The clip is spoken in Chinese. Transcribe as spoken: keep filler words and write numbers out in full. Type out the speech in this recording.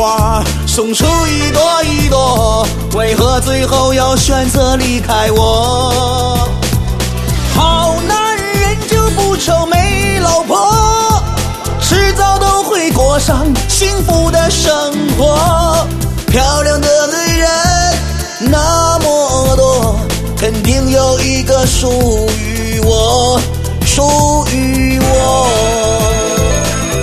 花送出一朵一朵，为何最后要选择离开我？好男人就不愁没老婆，迟早都会过上幸福的生活。漂亮的女人那么多，肯定有一个属于我，属于